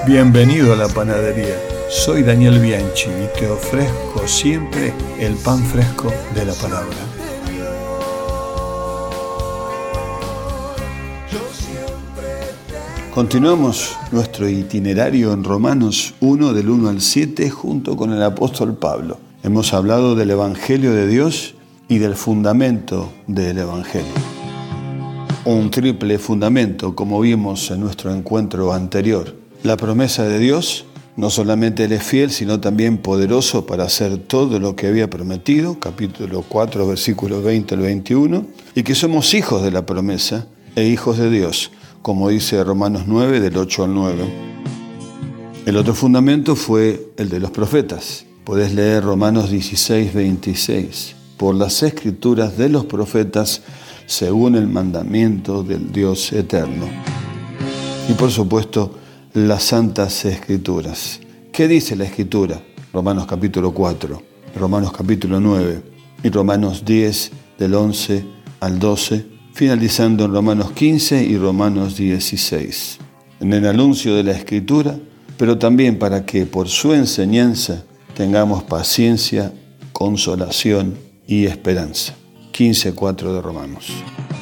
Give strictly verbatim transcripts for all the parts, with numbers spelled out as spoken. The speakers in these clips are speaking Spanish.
Bienvenido a la panadería. Soy Daniel Bianchi y te ofrezco siempre el pan fresco de la palabra. Continuamos nuestro itinerario en Romanos uno, del uno al siete, junto con el apóstol Pablo. Hemos hablado del Evangelio de Dios y del fundamento del Evangelio. Un triple fundamento, como vimos en nuestro encuentro anterior. La promesa de Dios, no solamente Él es fiel, sino también poderoso para hacer todo lo que había prometido, capítulo cuatro, versículos veinte al veintiuno, y que somos hijos de la promesa e hijos de Dios, como dice Romanos nueve, del ocho al nueve. El otro fundamento fue el de los profetas. Podés leer Romanos dieciséis, veintiséis. Por las escrituras de los profetas, según el mandamiento del Dios eterno. Y por supuesto, las santas escrituras. ¿Qué dice la escritura? Romanos capítulo cuatro, Romanos capítulo nueve y Romanos diez, del once al doce, finalizando en Romanos quince y Romanos dieciséis. En el anuncio de la escritura, pero también para que por su enseñanza tengamos paciencia, consolación y esperanza. quince cuatro de Romanos.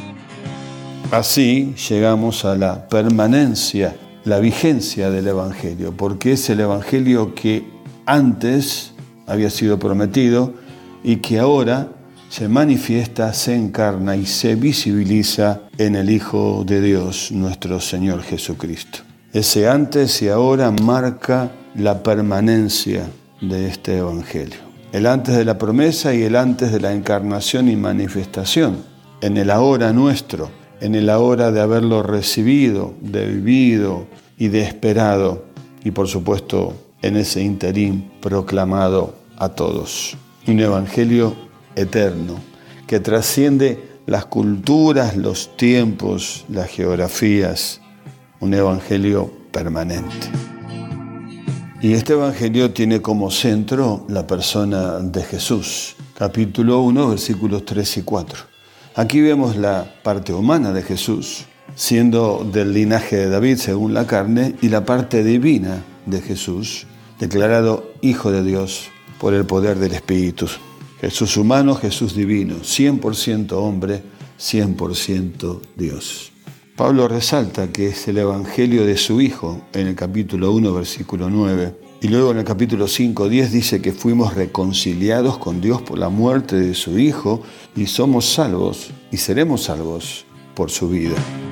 Así llegamos a la permanencia, la vigencia del Evangelio, porque es el Evangelio que antes había sido prometido y que ahora se manifiesta, se encarna y se visibiliza en el Hijo de Dios, nuestro Señor Jesucristo. Ese antes y ahora marca la permanencia de este Evangelio. El antes de la promesa y el antes de la encarnación y manifestación. En el ahora nuestro, en el ahora de haberlo recibido, de vivido y de esperado. Y por supuesto, en ese interín proclamado a todos. Un evangelio eterno que trasciende las culturas, los tiempos, las geografías. Un evangelio permanente. Y este evangelio tiene como centro la persona de Jesús. Capítulo uno, versículos tres y cuatro. Aquí vemos la parte humana de Jesús, siendo del linaje de David según la carne, y la parte divina de Jesús, declarado Hijo de Dios por el poder del Espíritu. Jesús humano, Jesús divino, cien por ciento hombre, cien por ciento Dios. Pablo resalta que es el evangelio de su Hijo en el capítulo uno, versículo nueve. Y luego en el capítulo cinco, diez dice que fuimos reconciliados con Dios por la muerte de su Hijo y somos salvos y seremos salvos por su vida.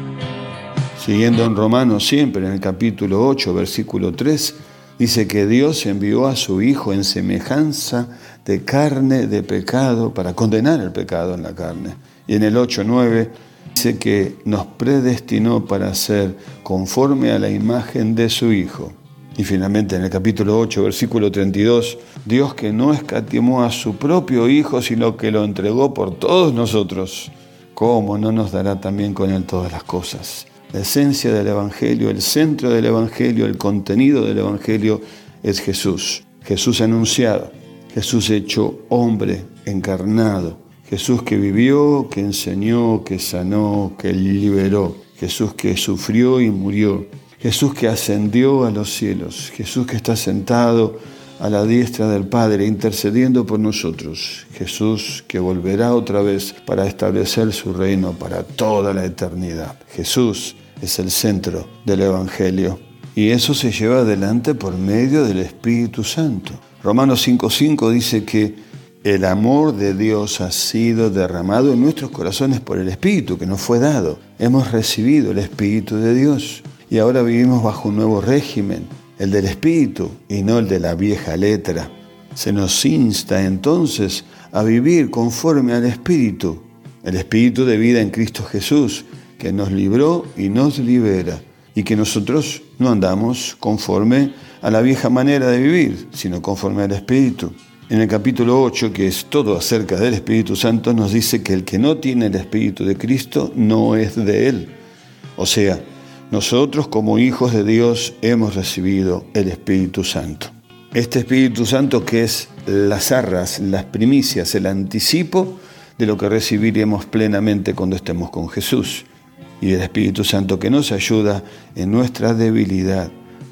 Siguiendo en Romanos siempre en el capítulo ocho, versículo tres, dice que Dios envió a su Hijo en semejanza de carne de pecado para condenar el pecado en la carne. Y en el ocho, nueve dice que nos predestinó para ser conforme a la imagen de su Hijo. Y finalmente en el capítulo ocho, versículo treinta y dos, Dios que no escatimó a su propio Hijo, sino que lo entregó por todos nosotros, ¿cómo no nos dará también con Él todas las cosas? La esencia del Evangelio, el centro del Evangelio, el contenido del Evangelio es Jesús. Jesús anunciado, Jesús hecho hombre, encarnado. Jesús que vivió, que enseñó, que sanó, que liberó. Jesús que sufrió y murió. Jesús que ascendió a los cielos, Jesús que está sentado a la diestra del Padre, intercediendo por nosotros. Jesús que volverá otra vez para establecer su reino para toda la eternidad. Jesús es el centro del Evangelio y eso se lleva adelante por medio del Espíritu Santo. Romanos cinco cinco dice que el amor de Dios ha sido derramado en nuestros corazones por el Espíritu que nos fue dado. Hemos recibido el Espíritu de Dios. Y ahora vivimos bajo un nuevo régimen, el del Espíritu y no el de la vieja letra. Se nos insta entonces a vivir conforme al Espíritu, el Espíritu de vida en Cristo Jesús, que nos libró y nos libera, y que nosotros no andamos conforme a la vieja manera de vivir, sino conforme al Espíritu. En el capítulo ocho, que es todo acerca del Espíritu Santo, nos dice que el que no tiene el Espíritu de Cristo no es de Él. O sea, nosotros como hijos de Dios hemos recibido el Espíritu Santo. Este Espíritu Santo que es las arras, las primicias, el anticipo de lo que recibiremos plenamente cuando estemos con Jesús. Y el Espíritu Santo que nos ayuda en nuestra debilidad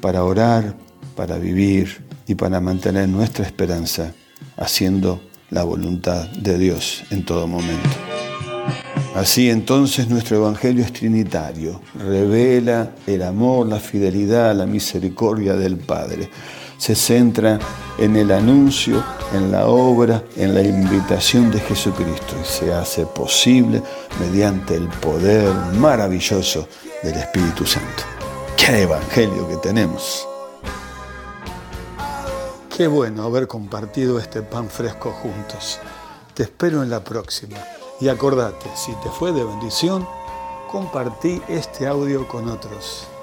para orar, para vivir y para mantener nuestra esperanza haciendo la voluntad de Dios en todo momento. Así entonces nuestro Evangelio es trinitario, revela el amor, la fidelidad, la misericordia del Padre. Se centra en el anuncio, en la obra, en la invitación de Jesucristo y se hace posible mediante el poder maravilloso del Espíritu Santo. ¡Qué Evangelio que tenemos! Qué bueno haber compartido este pan fresco juntos. Te espero en la próxima. Y acordate, si te fue de bendición, compartí este audio con otros.